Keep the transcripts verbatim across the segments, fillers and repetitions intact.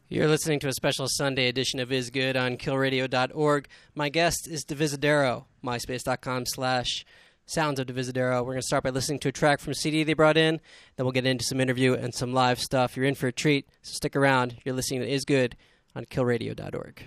You're listening to a special Sunday edition of Is Good on kill radio dot org. My guest is Divisadero, myspace.com slash sounds of Divisadero. We're going to start by listening to a track from a C D they brought in. Then we'll get into some interview and some live stuff. You're in for a treat, so stick around. You're listening to Is Good on kill radio dot org.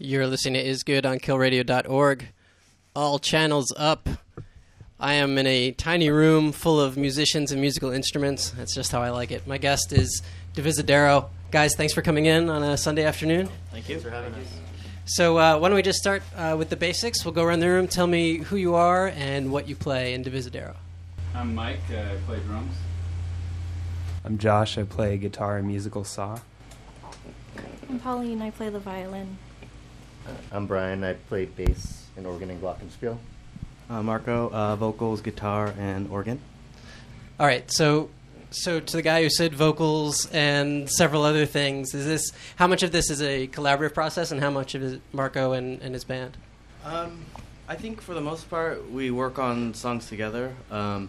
You're listening to Is Good on kill radio dot org. All channels up. I am in a tiny room full of musicians and musical instruments. That's just how I like it. My guest is Divisadero. Guys, thanks for coming in on a Sunday afternoon. Thank you. Thanks for having us. So uh, why don't we just start uh, with the basics? We'll go around the room. Tell me who you are and what you play in Divisadero. I'm Mike. Uh, I play drums. I'm Josh. I play guitar and musical saw. I'm Pauline. I play the violin. I'm Brian. I play bass and organ and glockenspiel. Uh, Marco, uh, vocals, guitar, and organ. All right, so so to the guy who said vocals and several other things, is this how much of this is a collaborative process, and how much of it is Marco and, and his band? Um, I think for the most part we work on songs together, um,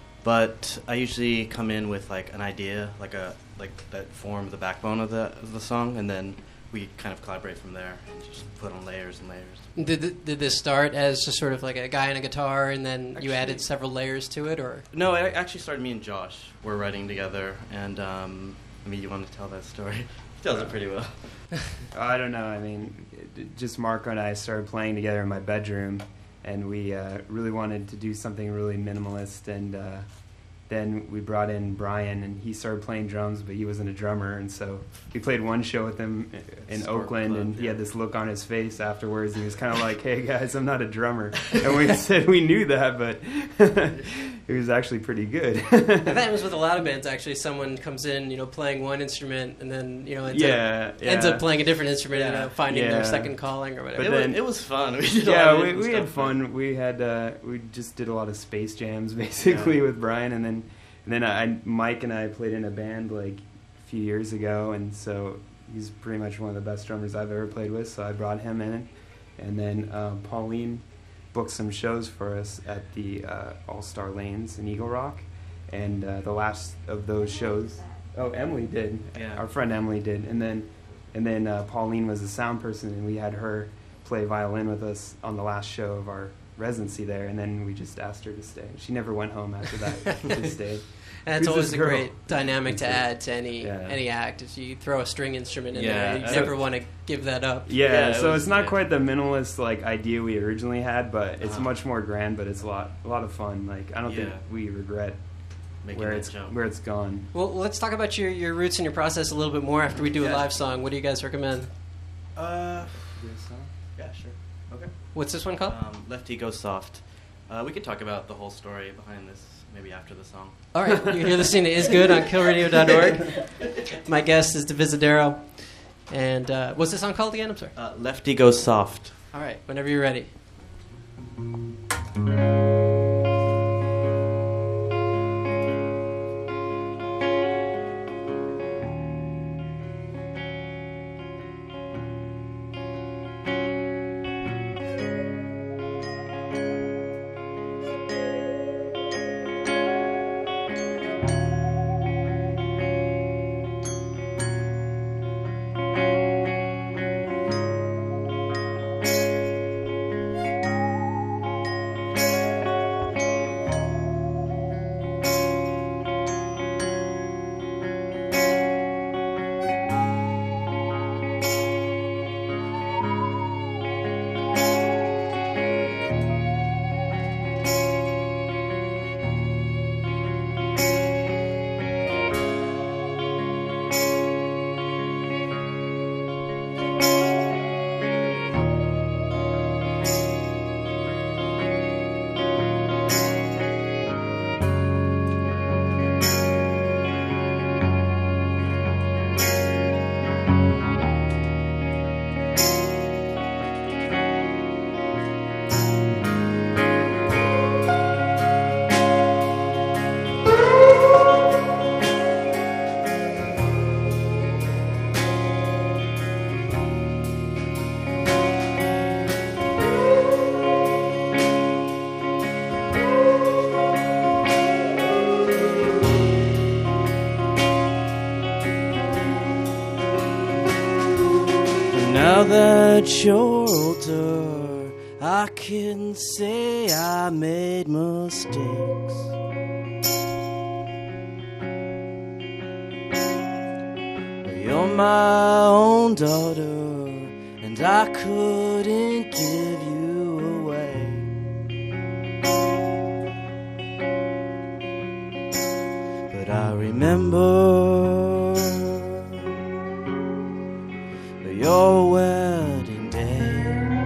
but I usually come in with like an idea, like a like that form the backbone of the of the song, and then we kind of collaborate from there and just put on layers and layers. Did th- did this start as just sort of like a guy and a guitar, and then Actually, you added several layers to it, or? No, it actually started me and Josh. We're writing together, and um, I mean, you want to tell that story? He tells it pretty well. I don't know. I mean, it, just Marco and I started playing together in my bedroom, and we uh, really wanted to do something really minimalist. And uh, then we brought in Brian, and he started playing drums, but he wasn't a drummer. And so we played one show with him in Sport Oakland, Club, and he yeah. had this look on his face afterwards. He was kind of like, "Hey guys, I'm not a drummer." And we said we knew that, but it was actually pretty good. I think it was with a lot of bands, actually. Someone comes in, you know, playing one instrument, and then, you know, ends, yeah, up, yeah. ends up playing a different instrument, Yeah. you know, finding Yeah. their second calling or whatever. It, But was, then- it was fun. We did a Yeah, lot of we, different we had stuff. fun. We had uh, we just did a lot of space jams basically Yeah. with Brian, and then and then I, Mike and I played in a band like a few years ago, and so he's pretty much one of the best drummers I've ever played with. So I brought him in, and then um, Pauline booked some shows for us at the uh, All Star Lanes in Eagle Rock, and uh, the last of those shows, oh Emily did, Yeah. our friend Emily did, and then and then uh, Pauline was the sound person, and we had her play violin with us on the last show of our residency there, and then we just asked her to stay. She never went home after that. She just stayed. And that's Who's always this a girl? great dynamic to add to any Yeah. any act. Is you throw a string instrument in Yeah. there, you So- never want to give that up. Yeah, Yeah, it so was- it's not yeah. quite the minimalist like idea we originally had, but it's Uh-huh. much more grand. But it's a lot, a lot of fun. Like I don't think Yeah. we regret Making where that it's jump. where it's gone. Well, let's talk about your, your roots and your process a little bit more after we do a Yeah. live song. What do you guys recommend? Uh, yeah, sure. Okay. What's this one called? Um, Lefty Goes Soft. Uh, we could talk about the whole story behind this maybe after the song. All right, you're listening to Is Good on kill radio dot org. My guest is Divisadero. And uh, what's this song called again? I'm sorry. Uh, Lefty Goes Soft. All right, whenever you're ready. Now that you're older, I can say I made mistakes. You're my own daughter, and and I couldn't give you away. But I remember your wedding day.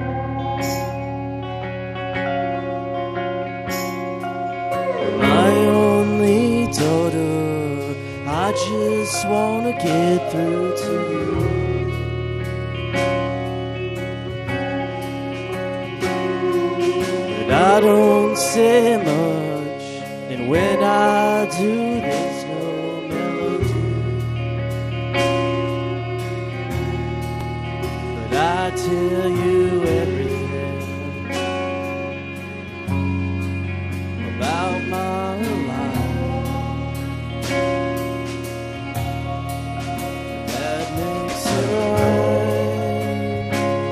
My only daughter, I just wanna get through to you. But I don't say much, and when I do, there's no melody. But I tell you everything about my life that makes it right.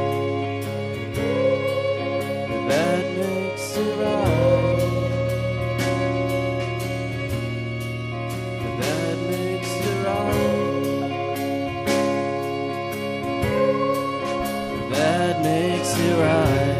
That makes it right. That makes it right. That makes it right.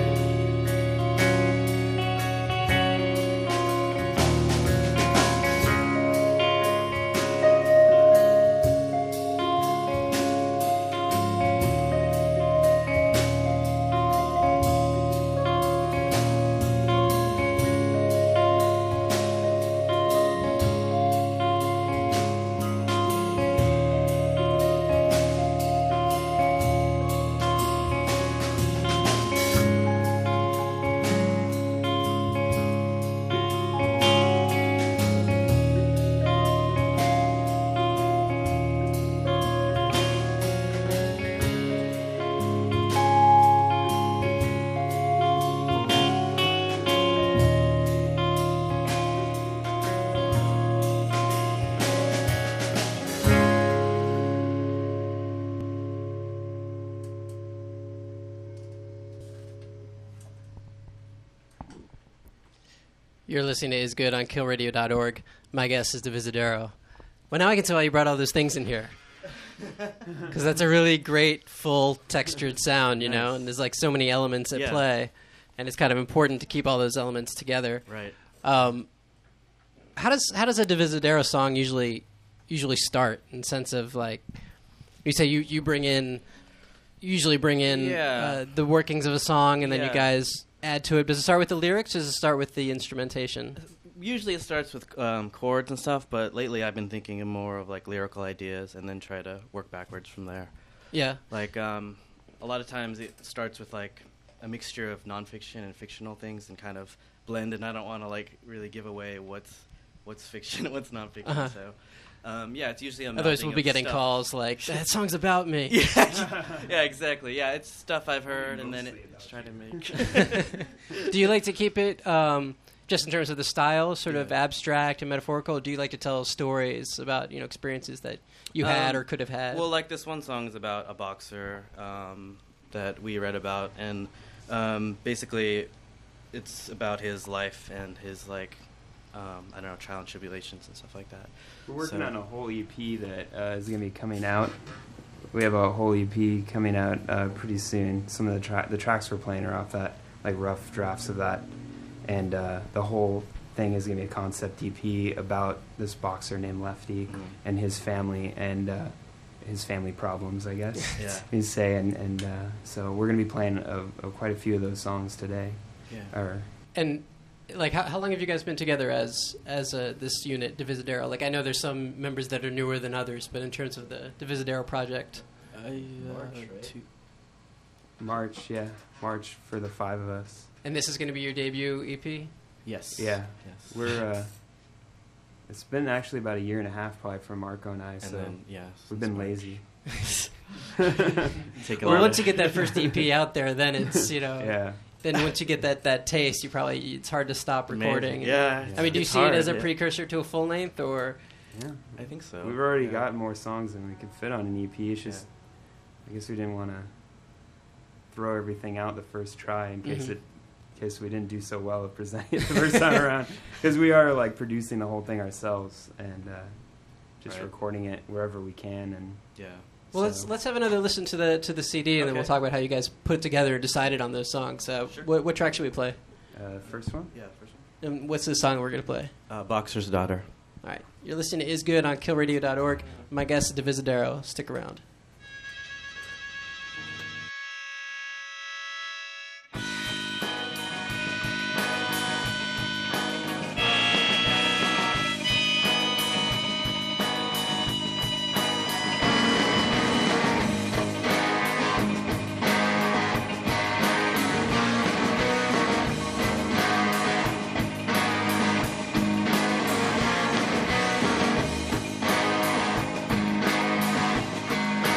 You're listening to Is Good on kill radio dot org. My guest is Divisadero. Well, now I can tell why you brought all those things in here. Because that's a really great, full, textured sound, you Nice. know? And there's like so many elements at Yeah. play. And it's kind of important to keep all those elements together. Right. Um, how does how does a Divisadero song usually usually start in sense of like you say you, you bring in usually bring in Yeah. uh, the workings of a song and then you Yeah. guys add to it. Does it start with the lyrics or does it start with the instrumentation? Usually it starts with um, chords and stuff, but lately I've been thinking more of like lyrical ideas and then try to work backwards from there. Yeah. Like um, a lot of times it starts with like a mixture of nonfiction and fictional things and kind of blend. And I don't want to like really give away what's what's fiction and what's nonfiction. Uh-huh. So um, yeah, it's usually a Otherwise, melding we'll be of getting stuff. calls like, that song's about me. Yeah, yeah, exactly. Yeah, it's stuff I've heard, and then Mostly it's about try to make. Do you like to keep it, um, just in terms of the style, sort of Yeah. abstract and metaphorical? Or do you like to tell stories about, you know, experiences that you had Um, or could have had? Well, like this one song is about a boxer um, that we read about, and um, basically, it's about his life and his like, um, I don't know, trial and tribulations and stuff like that. We're working So- on a whole E P that uh, is going to be coming out. We have a whole E P coming out uh, pretty soon. Some of the tra- the tracks we're playing are off that, like rough drafts of that, and uh, the whole thing is going to be a concept E P about this boxer named Lefty Mm. and his family and uh, his family problems, I guess Yeah. you'd say. And, and uh, so we're going to be playing a, a, quite a few of those songs today. Yeah. Or and, like, how, how long have you guys been together as as uh, this unit, Divisadero? Like, I know there's some members that are newer than others, but in terms of the Divisadero project, I, uh, March, right? two- March, yeah, March for the five of us. and this is going to be your debut E P? Yes. Yeah. Yes. We're uh, it's been actually about a year and a half probably for Marco and I, and so then yeah, we've since been March. lazy. Take a Well, lot once of- you get that first E P out there, then it's, you know, Yeah. then once you get that, that taste, you probably, it's hard to stop Amazing. recording. Yeah. I mean, do you it's see it as a hard, yeah. precursor to a full length, or Yeah. I think so. We've already Yeah. got more songs than we could fit on an E P. It's just I guess we didn't want to throw everything out the first try in case Mhm. it in case we didn't do so well at presenting it the first time around, because we are like producing the whole thing ourselves and uh, just Right. recording it wherever we can and Yeah. Well, let's So- let's have another listen to the to the C D, and then we'll Okay. talk about how you guys put it together and decided on those songs. So, Sure. what, what track should we play? Uh, first one? Yeah, first one. And what's the song we're gonna play? Uh, Boxer's Daughter. All right, you're listening to Is Good on kill radio dot org. My guest is Divisadero. Stick around. Thank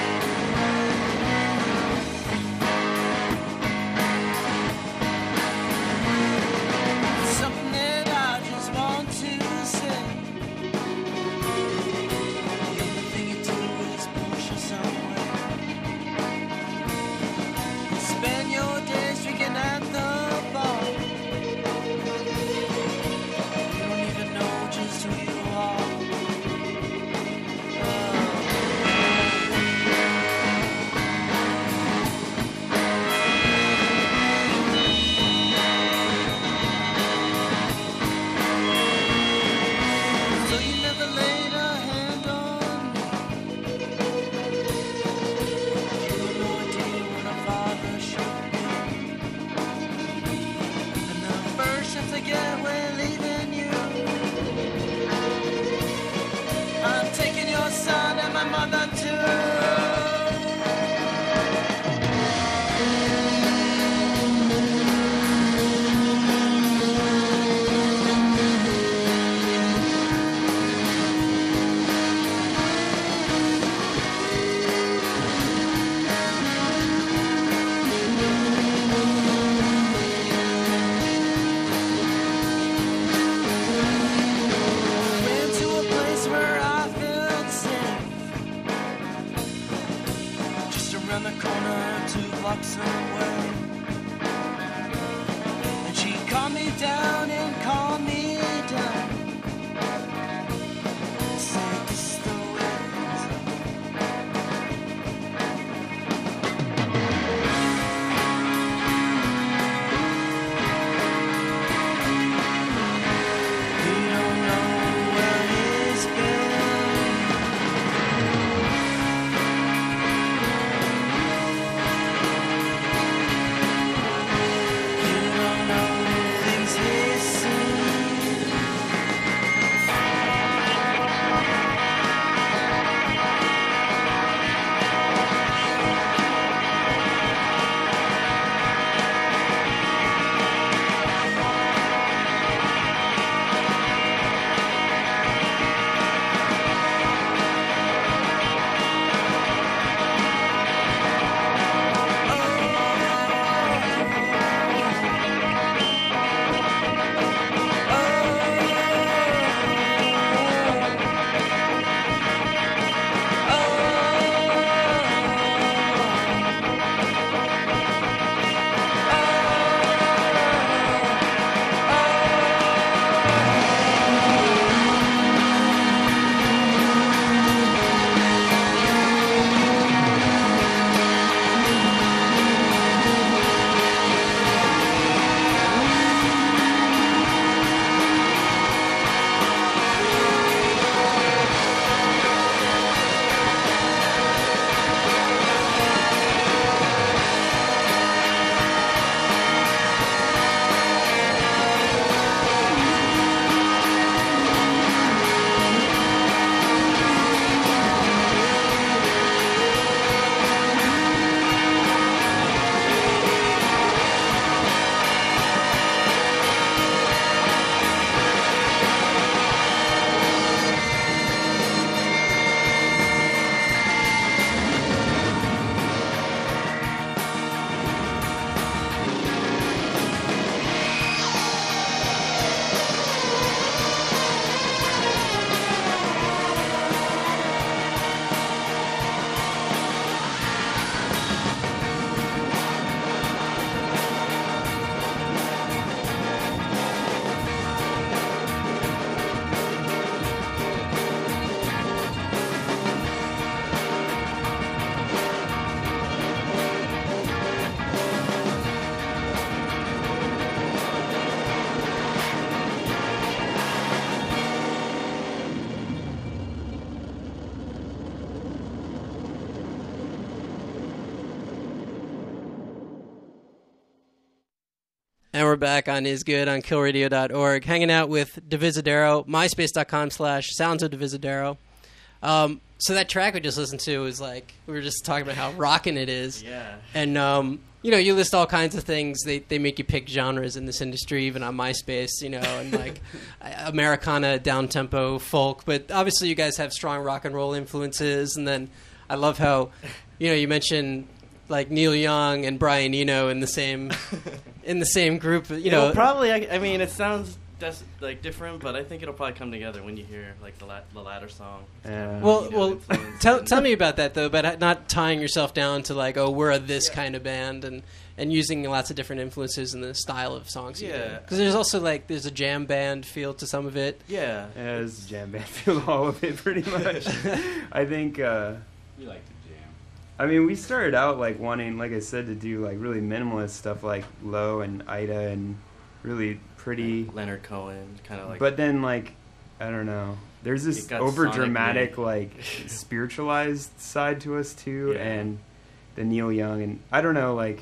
And we're back on Is Good on kill radio dot org, hanging out with Divisadero, myspace.com slash sounds of Divisadero. Um, so that track we just listened to was like, we were just talking about how rockin' it is. Yeah. And, um, you know, you list all kinds of things. They they make you pick genres in this industry, even on MySpace, you know, and like Americana, down-tempo, folk. But obviously you guys have strong rock and roll influences. And then I love how, you know, you mentioned like Neil Young and Brian Eno in the same in the same group. You know, It'll probably. I, I mean, it sounds des- like different, but I think it'll probably come together when you hear like the, la- the latter song. Yeah. Well, You know, well, influence tell and- tell me about that though, but not tying yourself down to like, oh, we're a this kind of band, and, and using lots of different influences in the style of songs. Yeah. Because there's also like there's a jam band feel to some of it. Yeah. Yeah, it's jam band feel all of it pretty much. I think. Uh, We like to jam. I mean, we started out like wanting, like I said, to do like really minimalist stuff like Low and Ida and really pretty. Leonard Cohen, kind of like. But then like, I don't know. There's this It got over dramatic sonically- like spiritualized side to us too, Yeah. and the Neil Young and I don't know. Like,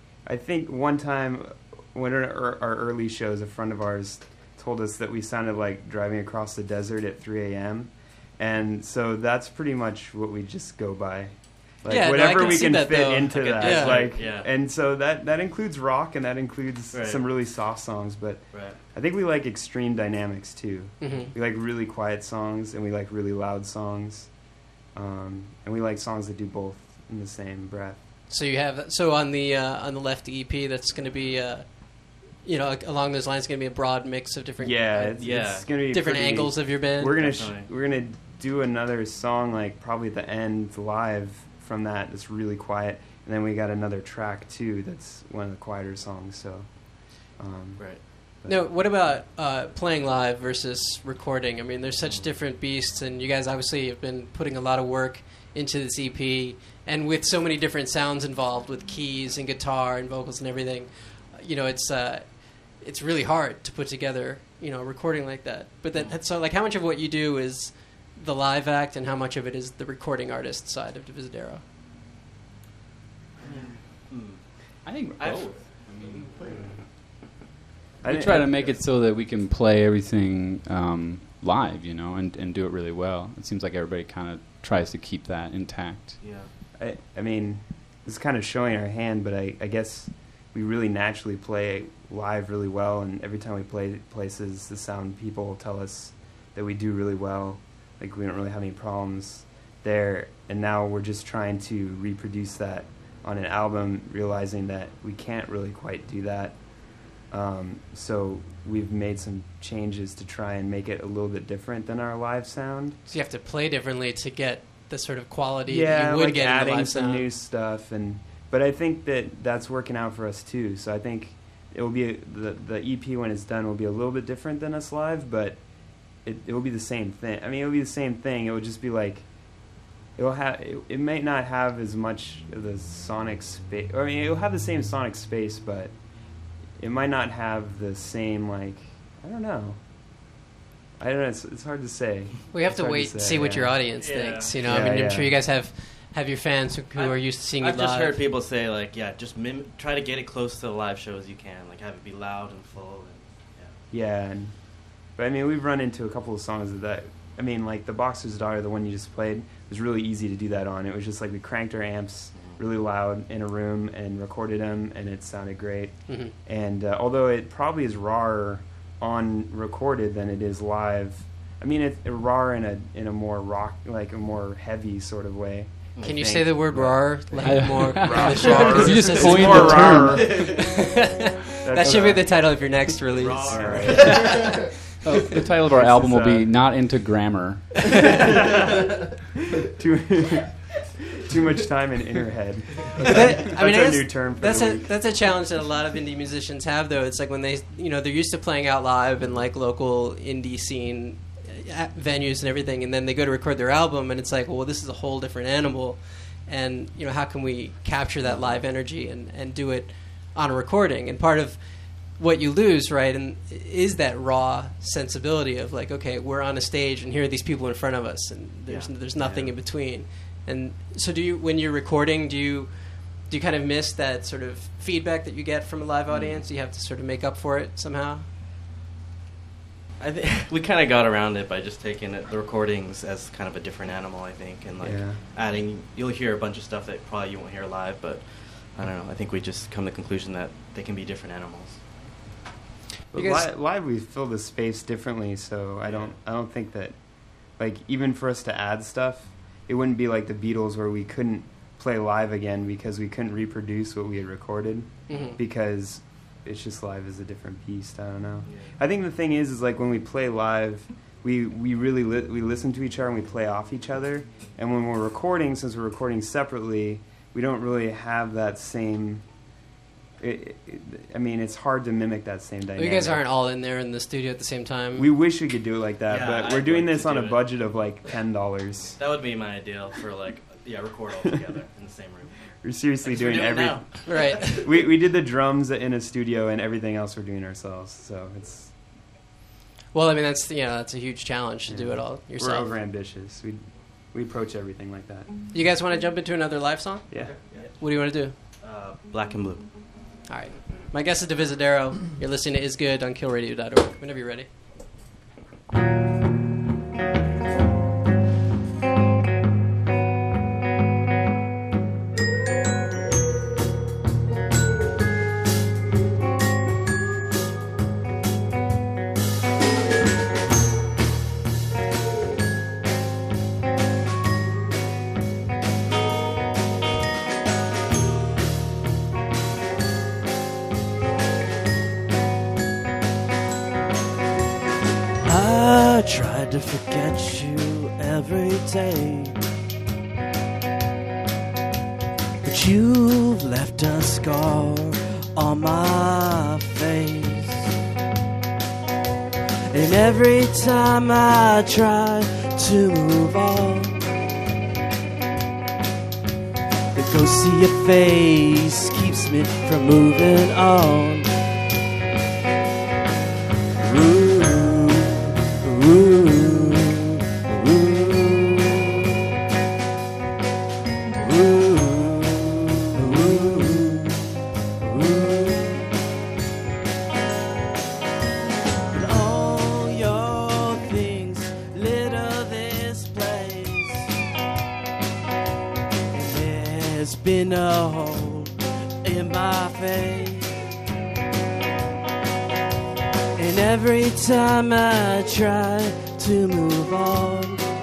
I think one time when our, our early shows, a friend of ours told us that we sounded like driving across the desert at three a.m. And so that's pretty much what we just go by. Like Yeah, no, I whatever can we see can that, fit though. into Like a that. desert, Like yeah. and so that that includes rock and that includes Right. some really soft songs, but Right. I think we like extreme dynamics too. hmm We like really quiet songs and we like really loud songs. Um, and we like songs that do both in the same breath. So you have so on the uh, on the left E P that's going to be uh, you know along those lines going to be a broad mix of different Yeah, uh, it's, Yeah. it's gonna be different pretty- angles of your band. We're gonna sh- Definitely. we're gonna do another song like probably at the end live from that. That's really quiet, and then we got another track too. That's one of the quieter songs. So, um, Right. but- No, what about uh, playing live versus recording? I mean, there's such different beasts, and you guys obviously have been putting a lot of work into this E P, and with so many different sounds involved, with keys and guitar and vocals and everything, you know, it's uh, it's really hard to put together, you know, a recording like that. But that, that's so, like, how much of what you do is the live act, and how much of it is the recording artist side of Divisadero? I think I've- both. I mean, I we didn't- try to make it so that we can play everything um, live, you know, and, and do it really well. It seems like everybody kind of tries to keep that intact. Yeah. I, I mean, it's kind of showing our hand, but I, I guess we really naturally play live really well, and every time we play places, the sound people tell us that we do really well. Like, we don't really have any problems there, and now we're just trying to reproduce that on an album, realizing that we can't really quite do that. Um, so we've made some changes to try and make it a little bit different than our live sound. So you have to play differently to get the sort of quality Yeah, that you would like get in the adding live some sound. new stuff, and but I think that that's working out for us too. So I think it will be a, the the E P when it's done will be a little bit different than us live, but it it will be the same thing. I mean, it will be the same thing. It will just be like it will have. It, it may not have as much of the sonic space. I mean, it will have the same sonic space, but it might not have the same like. I don't know. I don't know. It's, it's hard to say. We have It's to hard wait say, and see what yeah. your audience Yeah. thinks. You know, Yeah, I mean, yeah. I'm sure you guys have have your fans who, who I've- are used to seeing I've it just live. heard people say like, yeah, just mim- try to get it close to the live show as you can. Like have it be loud and full. And, Yeah, and, but I mean, we've run into a couple of songs of that. I mean, like the Boxer's Daughter, the one you just played, was really easy to do that on. It was just like we cranked our amps really loud in a room and recorded them, and it sounded great. Mhm. And uh, although it probably is rawer on recorded than it is live, I mean, it's raw in a in a more rock, like a more heavy sort of way. I Can you think. say the word But- "rar" like I- more? Raw- Sure. raw- You just it's coined more the term. raw. That That's, should be uh, the title of your next release. Raw. all right. Oh, the title of our This album is, will be uh, "Not Into Grammar." too, too much time in inner head. But that- That's I mean, I our guess new term for that's the a week. that's a challenge that a lot of indie musicians have, though. It's like when they, you know, they're used to playing out live in like local indie scene uh, venues and everything, and then they go to record their album, and it's like, well, this is a whole different animal, and you know, how can we capture that live energy and and do it on a recording? And part of what you lose, right, and is that raw sensibility of like, okay, we're on a stage, and here are these people in front of us, and there's Yeah. there's nothing Yeah. in between. And so, do you when you're recording, do you do you kind of miss that sort of feedback that you get from a live audience? You have to sort of make up for it somehow. I think we kind of got around it by just taking it, the recordings as kind of a different animal, I think, and like Yeah. adding. You'll hear a bunch of stuff that probably you won't hear live, but I don't know. I think we just come to the conclusion that they can be different animals. But You guys- li- live, we fill the space differently, so I don't, I don't think that, like, even for us to add stuff, it wouldn't be like the Beatles where we couldn't play live again because we couldn't reproduce what we had recorded Mm-hmm. because it's just live is a different beast. I don't know. Yeah. I think the thing is, is like when we play live, we we really li- we listen to each other and we play off each other. And when we're recording, since we're recording separately, we don't really have that same. It, it, I mean, it's hard to mimic that same dynamic. You guys aren't all in there in the studio at the same time. We wish we could do it like that, Yeah, but we're I'd doing like this to on do a it. budget of like ten dollars. That would be my ideal for like yeah, record all together in the same room. We're seriously That's what doing we're every. now. Right. We we did the drums in a studio and everything else we're doing ourselves. So it's Well, I mean, that's you know that's a huge challenge to do Yeah. it all we're yourself. over ambitious. We we approach everything like that. You guys want to jump into another live song? Yeah. What do you want to do? Uh, Black and Blue. All right. My guest is Divisadero. You're listening to Is Good on kill radio dot org. Whenever you're ready. I tried to forget you every day, but you've left a scar on my face. And every time I try to move on, the ghost of your face keeps me from moving on. Ooh. Ooh, ooh, ooh, ooh, ooh. And all your things litter this place, and there's been a hole in my face. And every time I try to move on,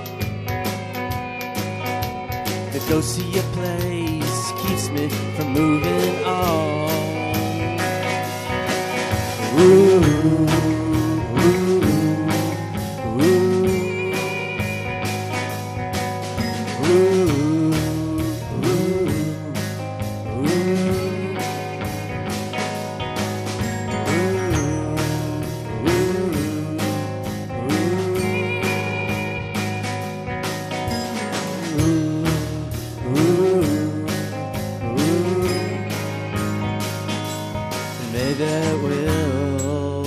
the ghost of your place keeps me from moving on. Ooh, ooh, ooh, ooh, ooh, maybe we'll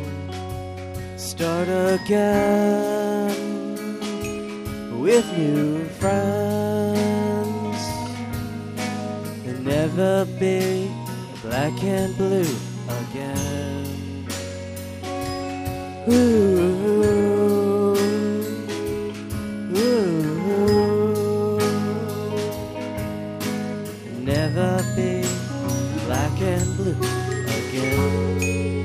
start again with new friends and never be black and blue again. Ooh, ooh, never be black and blue again.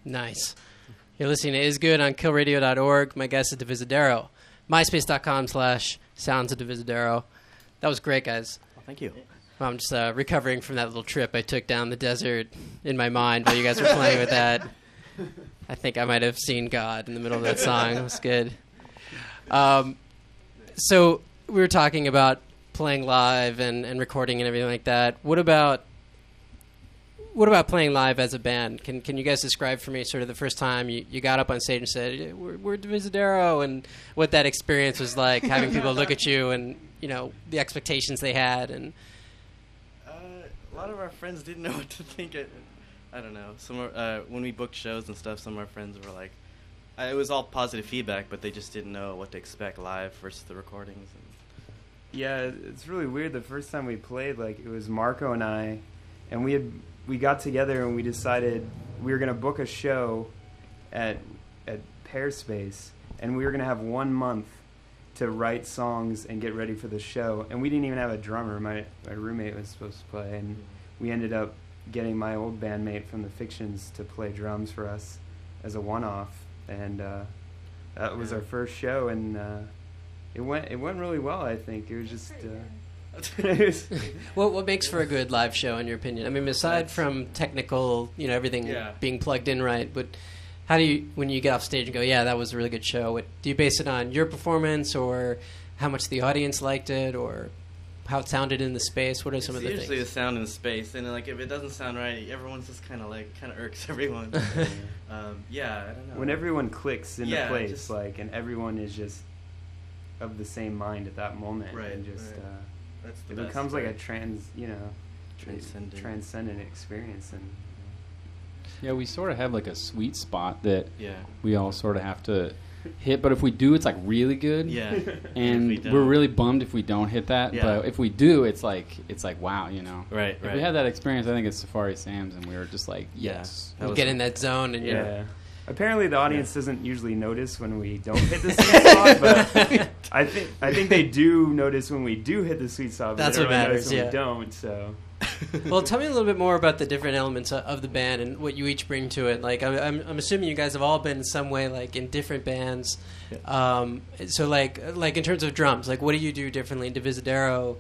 Nice. You're listening to Is Good on kill radio dot org. My guest is Divisadero. MySpace.com slash Sounds of Divisadero. That was great, guys. Well, thank you. Well, I'm just uh, recovering from that little trip I took down the desert in my mind while you guys were playing with that. I think I might have seen God in the middle of that song. It was good. Um, so we were talking about playing live and, and recording and everything like that. What about what about playing live as a band? Can can you guys describe for me sort of the first time you, you got up on stage and said, we're, we're Divisadero, and what that experience was like, having people look at you and, you know, the expectations they had? And Uh, a lot of our friends didn't know what to think. It, I don't know. Some are- uh, when we booked shows and stuff, some of our friends were like, uh, it was all positive feedback, but they just didn't know what to expect live versus the recordings. And Yeah, it's really weird. The first time we played, like, it was Marco and I, and we had we got together and we decided we were going to book a show at at Pairspace, and we were going to have one month to write songs and get ready for the show. And we didn't even have a drummer. My my roommate was supposed to play, and we ended up getting my old bandmate from the Fictions to play drums for us as a one-off, and uh, that was our first show, and uh, it went it went really well. I think it was just. Uh, what what makes for a good live show, in your opinion? I mean, aside from technical, you know, everything Yeah. being plugged in right, but how do you, when you get off stage and go, yeah, that was a really good show, what, do you base it on your performance, or how much the audience liked it, or how it sounded in the space? What are some it's of the usually things? the sound in the space, and like if it doesn't sound right, everyone's just kind of like kind of irks everyone. um, yeah, I don't know. When everyone clicks into Yeah, place, just- like, and everyone is just of the same mind at that moment, Right, and just right. uh, That's the it best becomes like a part. trans, you know, Transcendent. transcendent experience, and Yeah, we sort of have like a sweet spot that Yeah. we all sort of have to hit. But if we do, it's like really good. Yeah. And If we we're don't- really bummed if we don't hit that. Yeah. But if we do, it's like it's like wow, you know. Right, If right. we had that experience, I think it's Safari Sam's, and we were just like, Yeah. yes. That You was get in that zone, and yeah. you're Apparently, the audience doesn't usually notice when we don't hit the sweet spot, but I think I think they do notice when we do hit the sweet spot. But That's they what don't really matters, notice when yeah. we don't. So Well, tell me a little bit more about the different elements o- of the band and what you each bring to it. Like, I'm, I'm, I'm assuming you guys have all been in some way, like, in different bands. Um, so, like, like in terms of drums, like, what do you do differently in Divisadero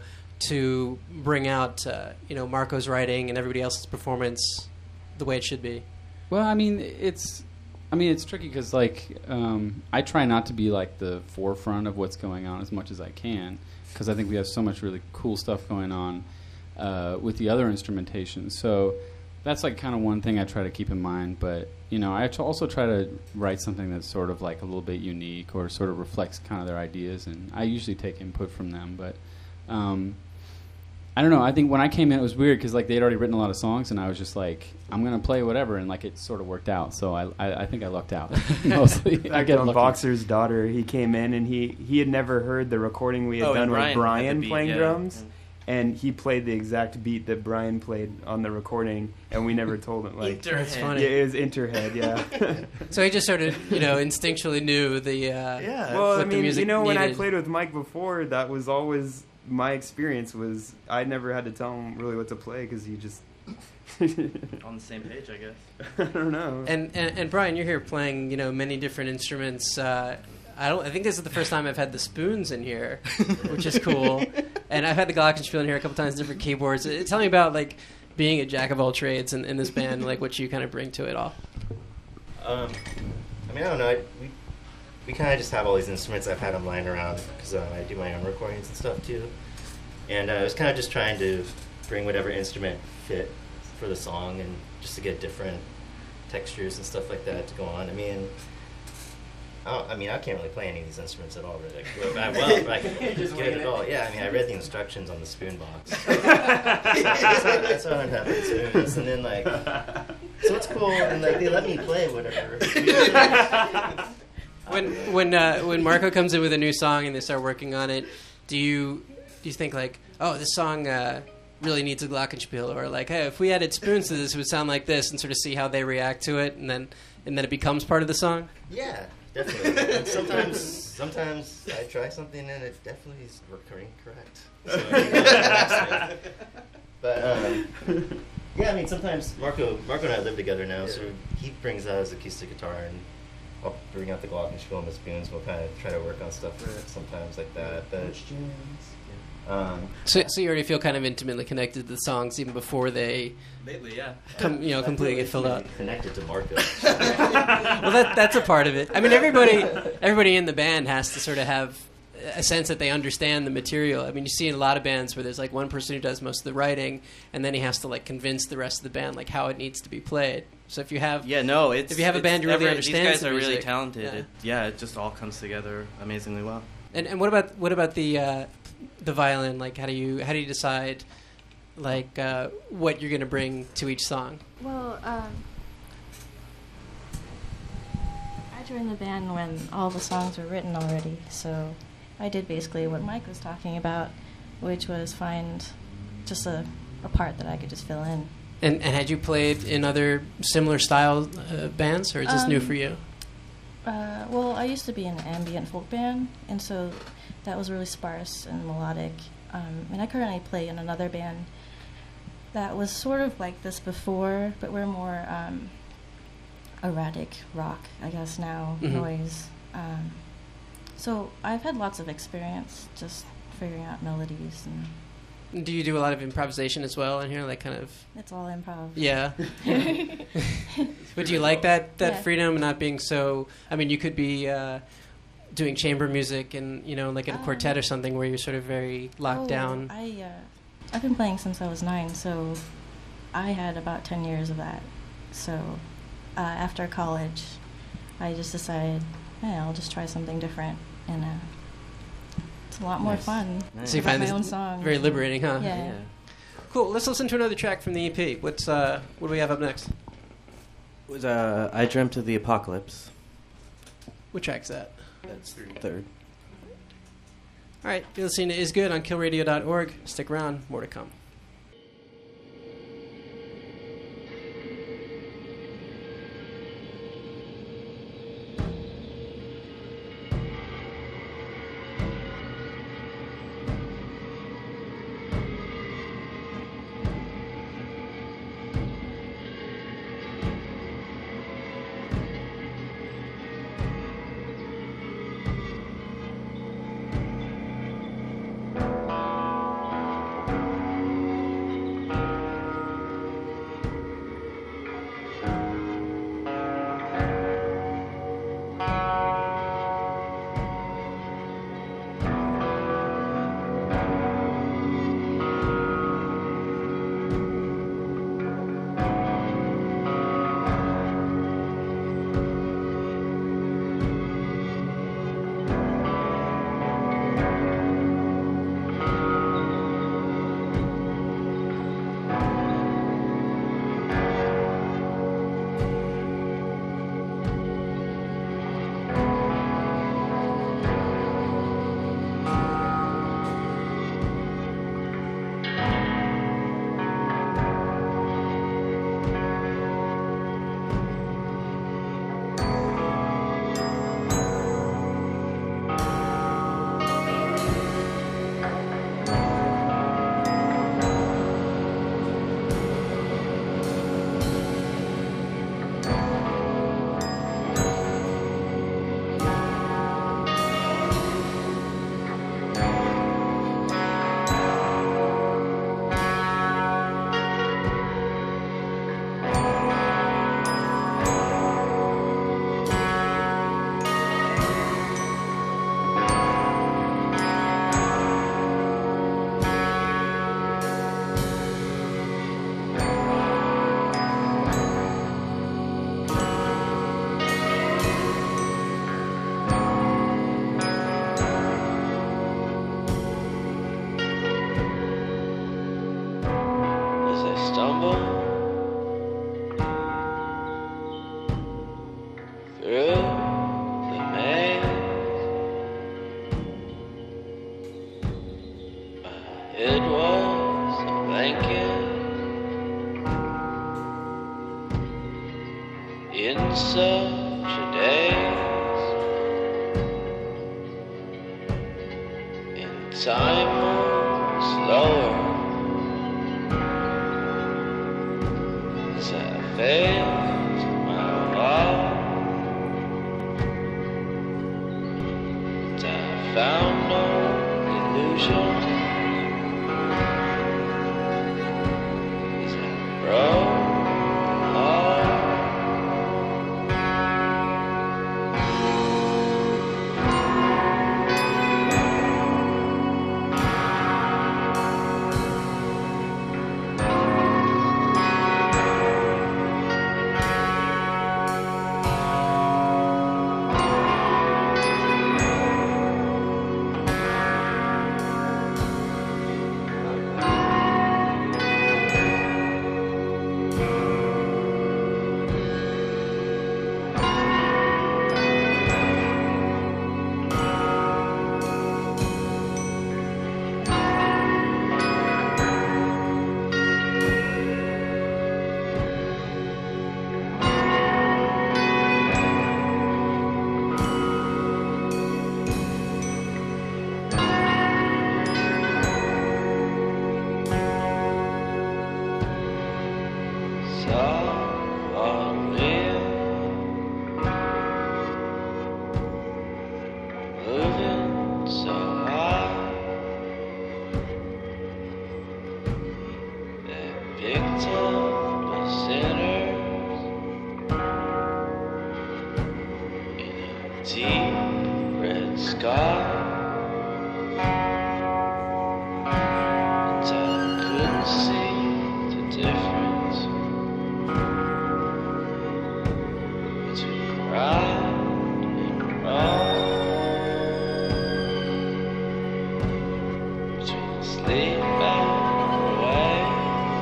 to bring out, uh, you know, Marco's writing and everybody else's performance the way it should be? Well, I mean, it's, I mean, it's tricky because like um, I try not to be like the forefront of what's going on as much as I can, because I think we have so much really cool stuff going on uh, with the other instrumentation. So that's like kind of one thing I try to keep in mind. But you know, I also try to write something that's sort of like a little bit unique or sort of reflects kind of their ideas, and I usually take input from them. But um, I don't know. I think when I came in, it was weird because like they'd already written a lot of songs, and I was just like, I'm gonna play whatever, and like it sort of worked out. So I, I, I think I lucked out mostly. I Back get on lucky. Boxer's daughter, he came in and he he had never heard the recording we had Oh, and done Brian with had the Brian beat, playing yeah. drums, and he played the exact beat that Brian played on the recording, and we never told him. Like, Interhead. That's funny. yeah, it was Interhead, yeah. So he just sort of, you know, instinctually knew the. Uh, Yeah. Well, I what the mean, music you know, when I needed. played with Mike before, that was always my experience. Was I never had to tell him really what to play because he just. On the same page, I guess. I don't know. And, and and Brian, you're here playing, you know, many different instruments. Uh, I don't. I think this is the first time I've had the spoons in here, which is cool. And I've had the glockenspiel in here a couple times, different keyboards. Uh, Tell me about like being a jack of all trades in, in this band, like what you kind of bring to it all. Um, I mean, I don't know. I, we we kind of just have all these instruments. I've had them lying around because uh, I do my own recordings and stuff too. And uh, I was kind of just trying to bring whatever instrument fit for the song, and just to get different textures and stuff like that to go on. I mean, I, don't, I mean, I can't really play any of these instruments at all. Really, like, well, I, well, but I can get it at all. Yeah, I mean, I read the instructions on the spoon box. that's, how, that's how I learned how to play spoons, and then like. So it's cool, and like they let me play whatever. When when uh, when Marco comes in with a new song and they start working on it, do you do you think like, oh, this song uh, really needs a glockenspiel, or like, hey, if we added spoons to this, it would sound like this, and sort of see how they react to it, and then and then it becomes part of the song? Yeah, definitely. And sometimes, sometimes I try something and it definitely is recurring correct. So, but um, Yeah, I mean, sometimes Marco, Marco and I live together now, so he brings out his acoustic guitar, and I'll bring out the glockenspiel and the spoons. We'll kind of try to work on stuff sometimes like that. But um, So, so you already feel kind of intimately connected to the songs even before they, Lately, yeah. com, you know, I completely feel get filled out. Connected to Marco. Well, that that's a part of it. I mean, everybody everybody in the band has to sort of have a sense that they understand the material. I mean, you see in a lot of bands where there's like one person who does most of the writing, and then he has to like convince the rest of the band like how it needs to be played. So if you have Yeah, no, it's if you have a it's band who really every- understands these guys the are really music, talented. yeah. It, yeah, it just all comes together amazingly well. And and what about what about the uh, the violin? Like, how do you how do you decide like uh, what you're going to bring to each song? Well, um, I joined the band when all the songs were written already, so I did basically what Mike was talking about, which was find just a, a part that I could just fill in. And and had you played in other similar style uh, bands, or is this new Um, for you? Uh, well, I used to be in an ambient folk band, and so that was really sparse and melodic. Um, and I currently play in another band that was sort of like this before, but we're more um, erratic rock, I guess now, Mhm. noise. Um, so I've had lots of experience just figuring out melodies, and Do you do a lot of improvisation as well in here, like kind of? it's all improv. Yeah. But do you like that that Yeah. freedom and not being so? I mean, you could be uh, doing chamber music and you know, like in a Um, quartet or something, where you're sort of very locked Oh, down. I, uh, I've been playing since I was nine, so I had about ten years of that. So uh, after college, I just decided, hey, I'll just try something different, and uh, it's a lot more Nice. fun. Nice. So you I write find my this own songs. very liberating, huh? Yeah. Yeah. Cool. Let's listen to another track from the E P. What's uh, what do we have up next? It was uh, I Dreamt of the Apocalypse. What track's that? That's third. All right, you're listening to Is Good on kill radio dot org. Stick around, more to come. in such a daze, and time moves slower. failed my love. And I found no illusion. As I broke apart. Someone real, moving so high, they're victim of sinners in a deep red sky. And I couldn't see the difference between right and wrong, between asleep and awake,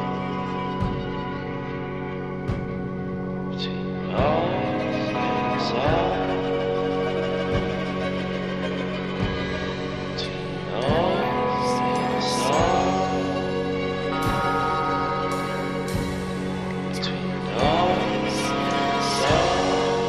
between noise and sound, between noise and song, between noise and song.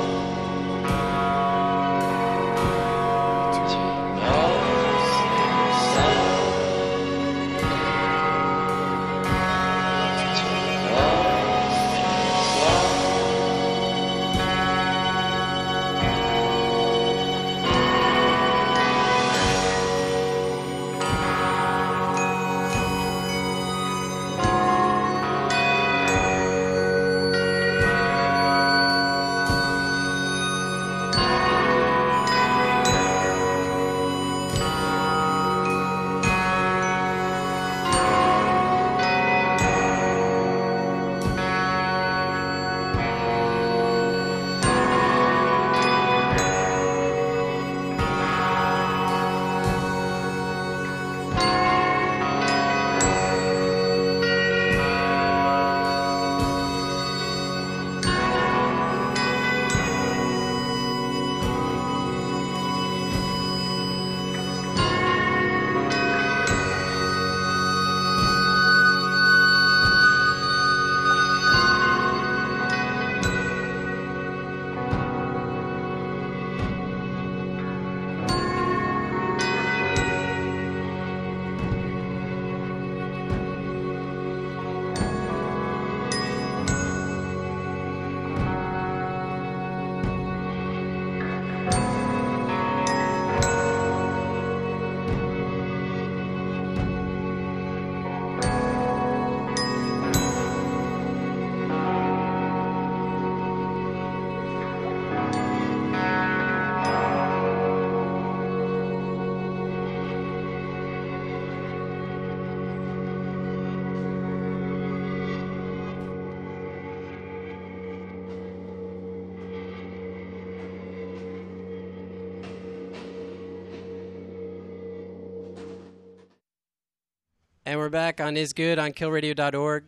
And we're back on Is Good on kill radio dot org.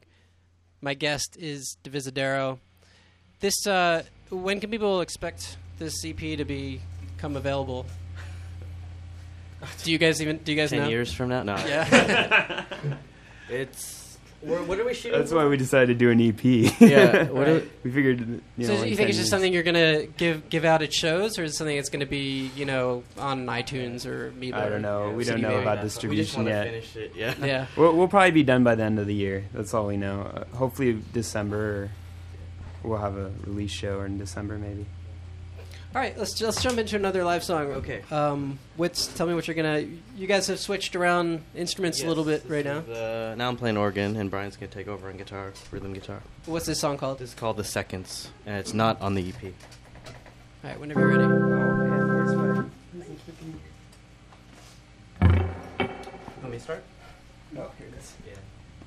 My guest is Divisadero. This, uh, when can people expect this E P to be, become available? Do you guys even, do you guys Ten know? years from now? No. Yeah. It's... What, what are we shooting? That's why we decided to do an E P. Yeah. What are, We figured, you So know, you in think it's ten just years. something you're gonna give give out at shows, or is it something that's gonna be, you know, on iTunes or Amoeba? I don't know. or We don't C D know Baby? about We just distribution want to yet. finish it. Yeah. Yeah. We'll, we'll probably be done by the end of the year. That's all we know. Uh, hopefully December. Or we'll have a release show in December maybe. All right, let's let's jump into another live song. Okay. Um, what's tell me what you're gonna. You guys have switched around instruments a little bit Yes, right this now. is, uh, now I'm playing organ, and Brian's gonna take over on guitar, rhythm guitar. What's this song called? This is called The Seconds, and it's not on the E P. All right, whenever you're ready. Oh man, where's my? Want me to start? Oh, here it is. Yeah.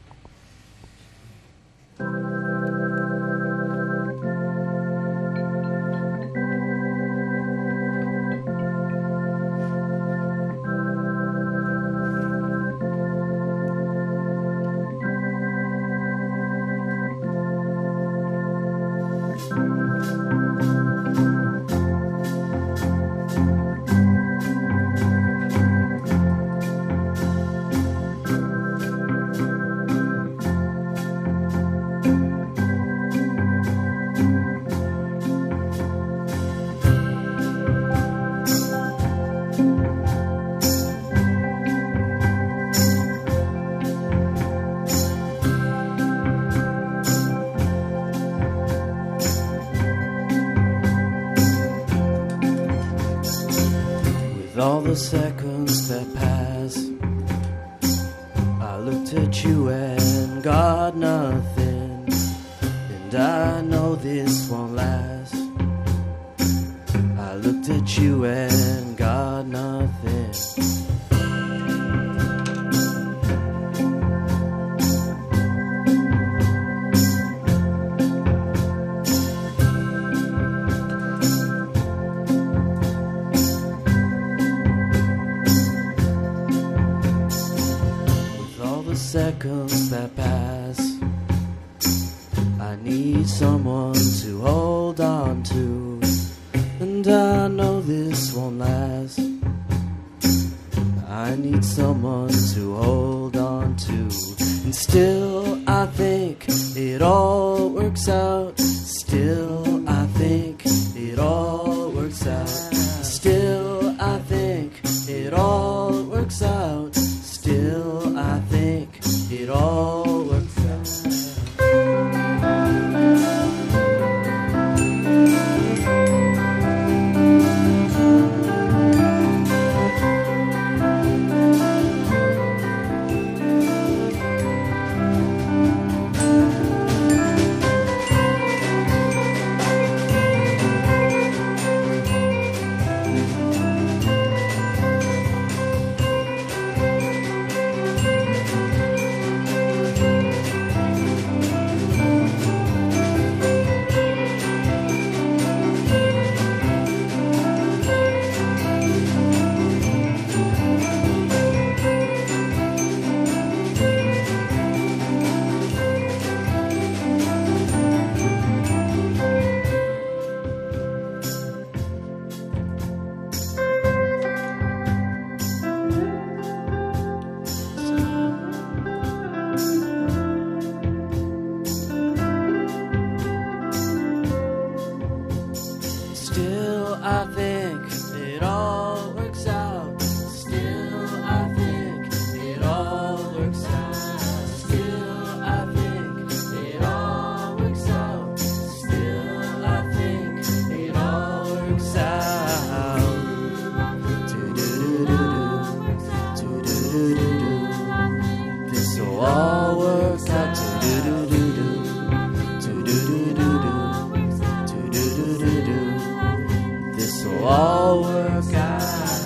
With all the seconds that pass, I looked at you and got nothing, and I know this won't last. I looked at you and got nothing. Seconds that pass, I need someone to hold on to, and I know this won't last. I need someone to hold on to, and still I think it all works out. Still I think it all works out. Still I think it all works out. Still I think it all works out. Still I think it all works out. Still I think it all works out. Still I think it all works out. Still I think it all works out. Do-do-do-do-do. Do-do-do-do-do. This'll all work out. Do-do-do-do-do. Do-do-do-do-do. Do-do-do-do-do. This'll all work out.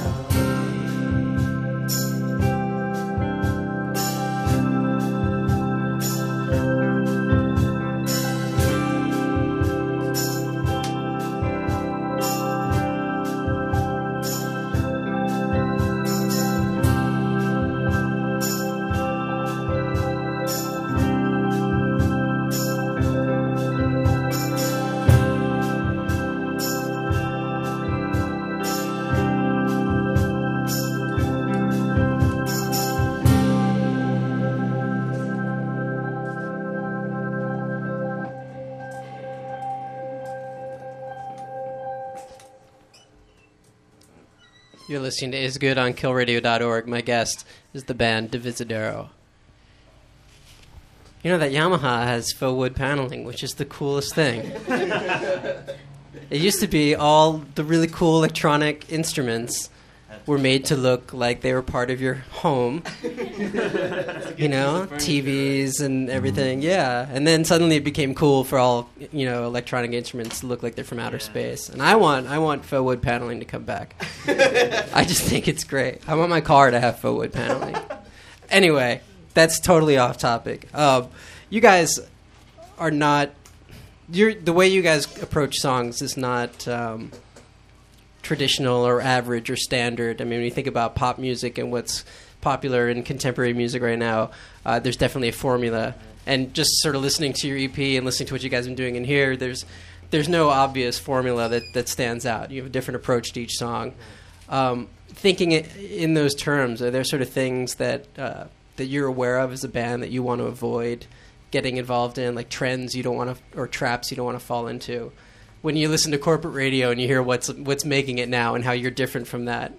You're listening to Is Good on kill radio dot org. My guest is the band Divisadero. You know that Yamaha has faux wood paneling, which is the coolest thing. It used to be all the really cool electronic instruments were made to look like they were part of your home. You know, T Vs and everything, yeah. And then suddenly it became cool for all, you know, electronic instruments to look like they're from outer Yeah. space. And I want I want faux wood paneling to come back. I just think it's great. I want my car to have faux wood paneling. Anyway, that's totally off topic. Um, you guys are not... You're, the way you guys approach songs is not... Um, traditional or average or standard. I mean, when you think about pop music and what's popular in contemporary music right now, uh, there's definitely a formula. And just sort of listening to your E P and listening to what you guys have been doing in here, there's there's no obvious formula that, that stands out. You have a different approach to each song. Um, thinking it in those terms, are there sort of things that uh, that you're aware of as a band that you want to avoid getting involved in, like trends you don't want to, or traps you don't want to fall into? When you listen to corporate radio and you hear what's what's making it now and how you're different from that.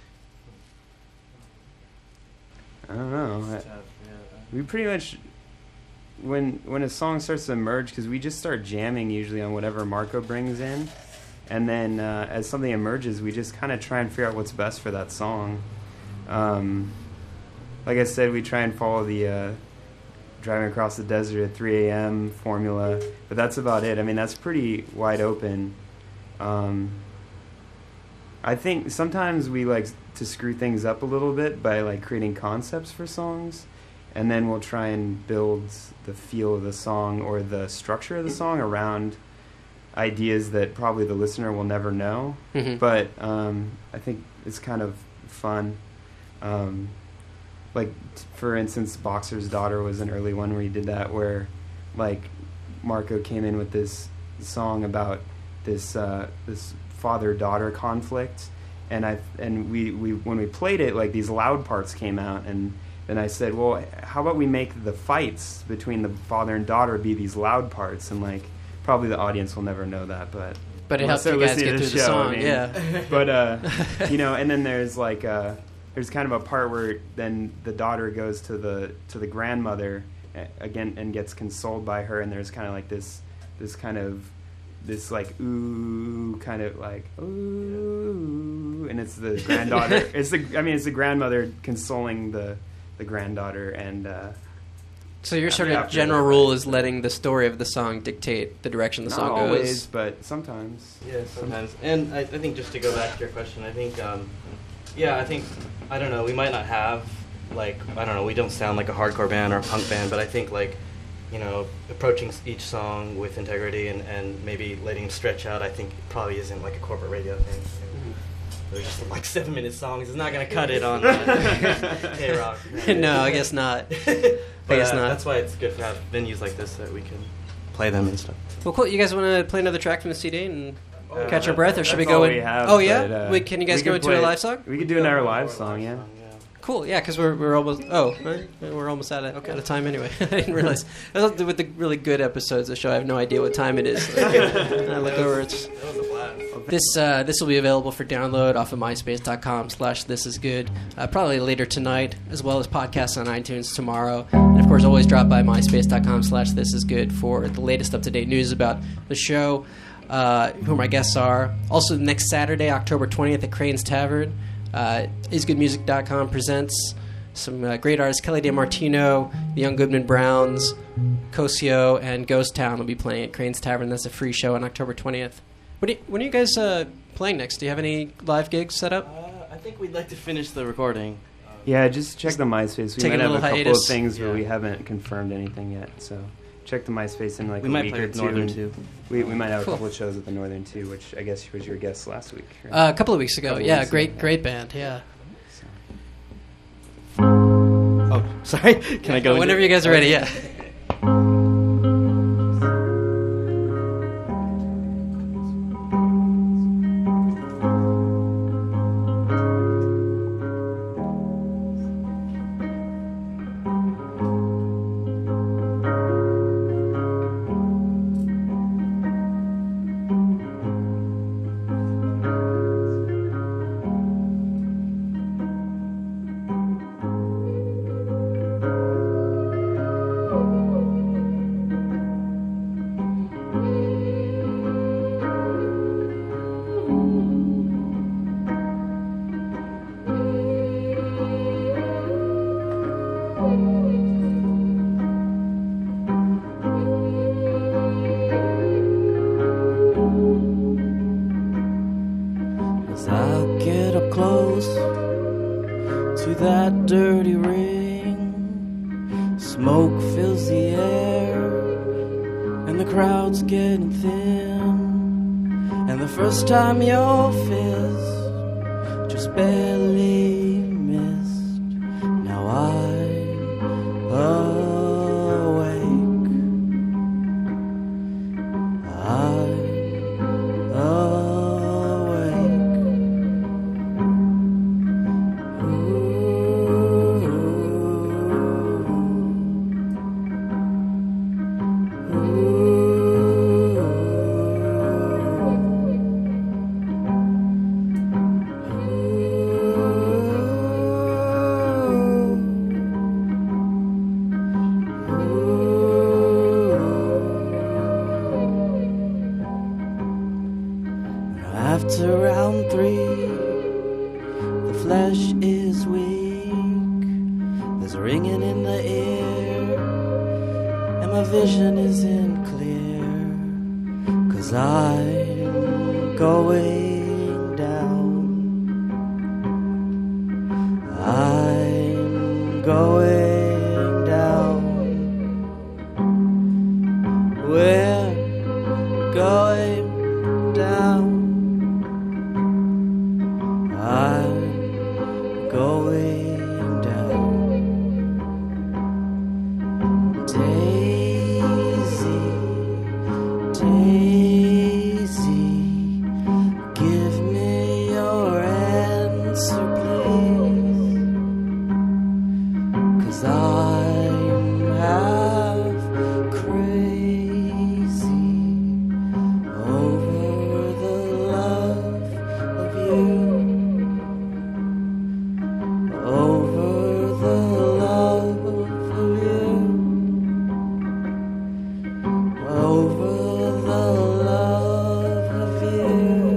I don't know. I, we pretty much, when when a song starts to emerge, because we just start jamming usually on whatever Marco brings in, and then uh, as something emerges, we just kind of try and figure out what's best for that song. Um, like I said, we try and follow the uh, driving across the desert at three a.m. formula, but that's about it. I mean, that's pretty wide open. Um, I think sometimes we like to screw things up a little bit by like creating concepts for songs, and then we'll try and build the feel of the song or the structure of the song around ideas that probably the listener will never know. Mm-hmm. But um, I think it's kind of fun. Um, like, t- for instance, Boxer's Daughter was an early one where he did that, where like Marco came in with this song about this uh, this father-daughter conflict, and I and we, we when we played it, like these loud parts came out, and then I said, well, how about we make the fights between the father and daughter be these loud parts, and like probably the audience will never know that, but But it unless helped you they're guys listening get to through the show, I song, mean. yeah. But uh, you know, and then there's like uh, there's kind of a part where then the daughter goes to the to the grandmother uh, again and gets consoled by her, and there's kind of like this this kind of this like ooh kind of like ooh, and it's the granddaughter. it's the I mean it's the grandmother consoling the the granddaughter, and uh, So your sort Yeah, of general rule is letting the story of the song dictate the direction the not song always, goes. but sometimes. Yeah, sometimes. And I, I think just to go back to your question, I think, um, yeah, I think, I don't know, we might not have, like, I don't know, we don't sound like a hardcore band or a punk band, but I think, like, you know, approaching each song with integrity and, and maybe letting them stretch out, I think probably isn't like a corporate radio thing. They're just like seven minute songs. It's not going to cut it on uh, K-Rock. No, I guess not. But, I guess uh, not. That's why it's good to have venues like this so that we can play them and stuff. Well, cool. You guys want to play another track from the C D and Uh, catch our breath, or should we that's go all in? we have, oh yeah. but, uh, Wait, can you guys we go could into a play- live song? We could do another live song, yeah. Cool, yeah, because we're we're almost oh right? we're almost out of out of time anyway. I didn't realize. I thought with the really good episodes of the show, I have no idea what time it is. And I look over, it's That was a blast. this uh, this will be available for download off of myspace dot com slash this is good, uh, probably later tonight, as well as podcasts on iTunes tomorrow. And of course, always drop by myspace dot com slash this is good for the latest up to date news about the show, uh, who my guests are. Also, next Saturday, October twentieth at Crane's Tavern. Uh, is good music dot com presents some uh, great artists. Kelly DeMartino, the Young Goodman Browns, Cosio, and Ghost Town will be playing at Crane's Tavern. That's a free show on October twentieth. What do you, when are you guys uh, playing next? Do you have any live gigs set up? Uh, I think we'd like to finish the recording. Yeah, just check the MySpace. We Take a might have a little couple hiatus. of things, but Yeah. we haven't confirmed anything yet. So check the MySpace in like We a might week play or with two. Northern and too. We we might have Cool. a couple of shows at the Northern too, which I guess was your guest last week. Right? Uh, a couple of weeks ago. Couple Yeah, weeks great, ago. great band. Yeah. So. Oh, sorry. Can I go? into Whenever it? you guys are ready. Yeah. Thank close to that dirty ring. Smoke fills the air, and the crowd's getting thin. And the first time your fist just barely missed. Now I'm awake. I'm awake. After round three, the flesh is weak. There's a ringing in the ear, and my vision isn't clear. 'Cause I'm going down. I'm going down. We're going down. I'm going down. Daisy, Daisy, give me your answer, please. 'Cause I'm half crazy over the love of you. Over the love of you. Over the love of you.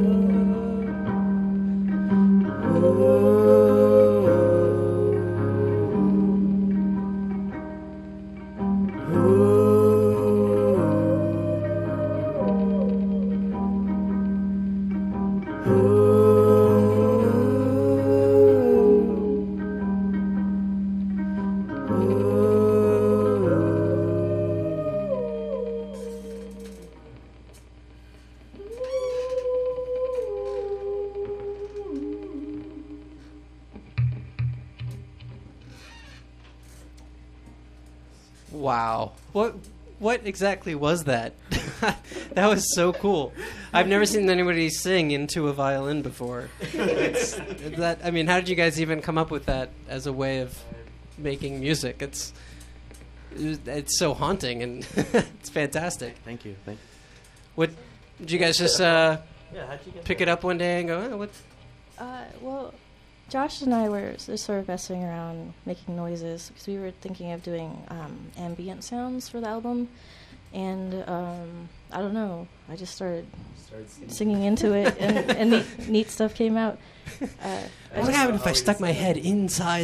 Wow. What what exactly was that? That was so cool. I've never seen anybody sing into a violin before. It's, that I mean, how did you guys even come up with that as a way of making music? It's it's so haunting and it's fantastic. Thank you. Thank you. What did you guys just uh, Yeah, how'd you get pick it up one day and go, oh, what? Uh, well, Josh and I were just sort of messing around, making noises, because we were thinking of doing um, ambient sounds for the album. And um, I don't know, I just started singing into it, and, and neat, neat stuff came out. Uh, What would happen if I stuck my head inside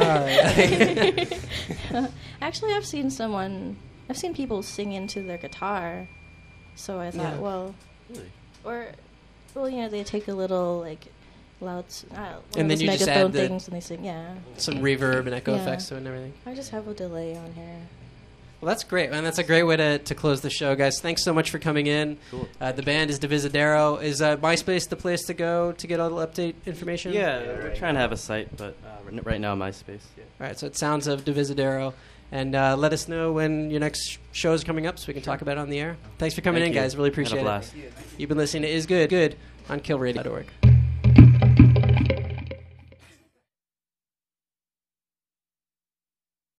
the guitar? Actually, I've seen someone, I've seen people sing into their guitar. So I thought, Yeah. well, or, well, you know, they take a little, like, loud, s- uh, one And of then those you just megaphone add the- things, and they sing, yeah. Some reverb and echo Yeah. effects to it and everything. I just have a delay on here. Well, that's great, man. That's a great way to, to close the show, guys. Thanks so much for coming in. Cool. Uh, the band is Divisadero. Is uh, MySpace the place to go to get all the update information? Yeah, we're trying to have a site, but uh, right now MySpace. Yeah. All right, so it sounds of Divisadero. And uh, let us know when your next sh- show is coming up so we can talk about it on the air. Thanks for coming Thank in, you. guys. Really Had a appreciate it. blast. You've been listening to Is Good Good on kill radio dot org.